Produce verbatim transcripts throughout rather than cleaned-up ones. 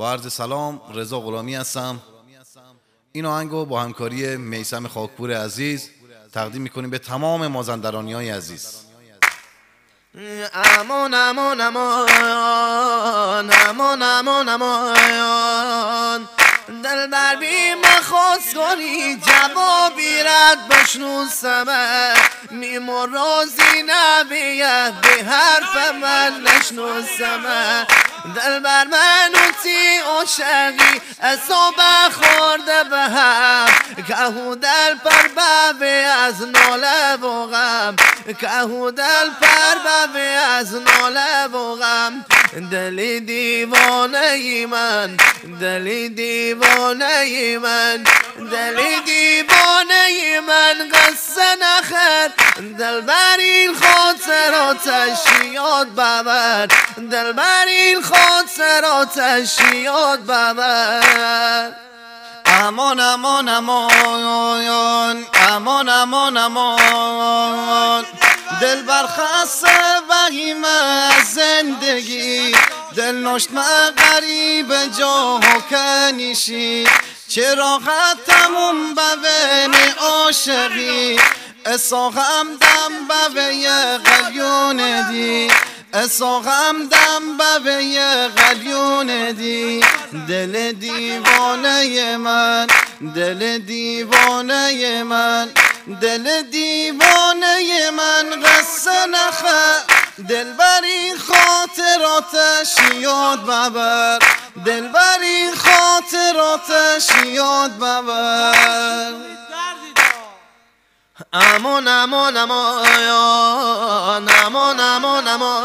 با عرض سلام، رضا غلامی هستم. این آهنگو با همکاری میثم خاکپور عزیز تقدیم میکنیم به تمام مازندرانی‌های عزیز. امان امان امان امان امان امان دلبر بی مخواست کنی جوابی رد بشنوسمه میمرازی نبیه به حرف من نشنوسمه دلبر منو تی عاشقی اصابه خورده به هم کهو دل پر ببی از ناله و غم کهو دل پر ببی از ناله و غم دلی دیوانه من دلی دیوانه من دلی دیوانه من قصه نخر دلبر این خاطراتش یاد ببر دلبر این خاطراتش یاد ببر امان امان امان امان امان امان دلبر خسته وحیم از زندگی دل نشت غریب جا کنیشی چرا ختمون ببین عاشقی اساقم دم بوی غلیون دی اساقم دم بوی غلیون دی دل دیوانه من دل دیوانه من دل دیوانه من قصه نخه دلبر این خاطراتش یاد ببر دلبر این خاطراتش یاد ببر امان امان امان امان امان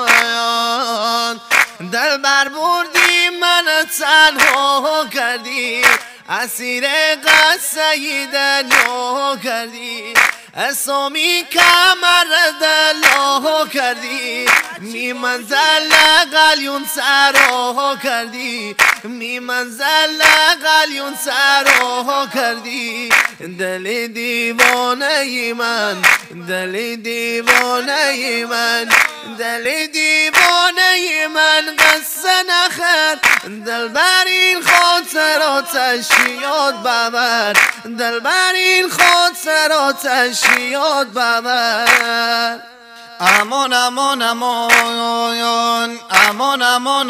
امان دلبر بردی من تنها کردی اسیر قصه دنیا کردی اسامی کمر دلا کردی می منزل قلیون سرا کردی می منزل قلیون سرا کردی دل دیوانه من دل دیوانه من دل دیوانه من قصه نخر دلبر این خاطراتش یاد ببر دلبر این خاطراتش یاد ببر امان امان امان امان امان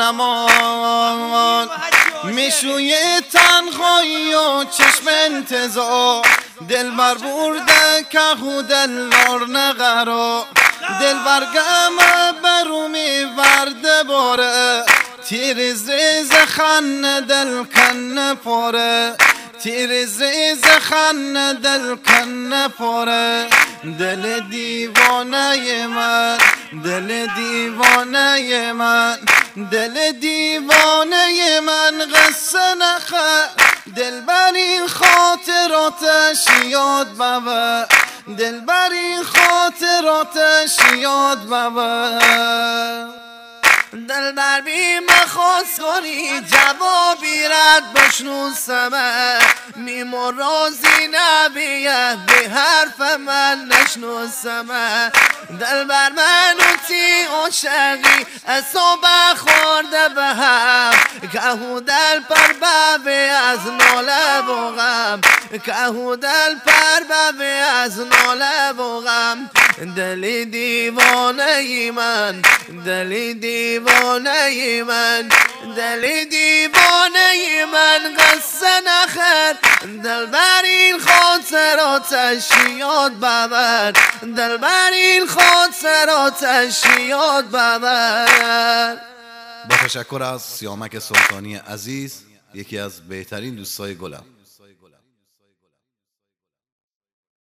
امان میشوی تنهایی و چشم انتظار دلبر برده که دل نار نقرا دلبر گم برو میورده باره تیرز ریز خن دل کن پاره تیرز ریز خن دل کن پاره دل دیوانه من دل دیوانه من دل دیوانه من قصه نخه دلبر این خاطراتش یاد ببر دلبر این خاطراتش یاد ببر دلبر بی مخواست کنی جوابی رد بشنوسمه میمرازی نبیه به حرف من نشنوسمه دلبر منو تی عاشقی اصابه خورده به هم کهو دل پر ببی از ناله و غم کهو دل پر ببی از ناله و غم دلی دیوانه من دلی دیوانه من دلی دیوانه من قصه نخر دلبر این خاطراتش یاد ببر دلبر این خاطراتش یاد ببر. با تشکر از سیامک سلطانی عزیز، یکی از بهترین دوستای گلم.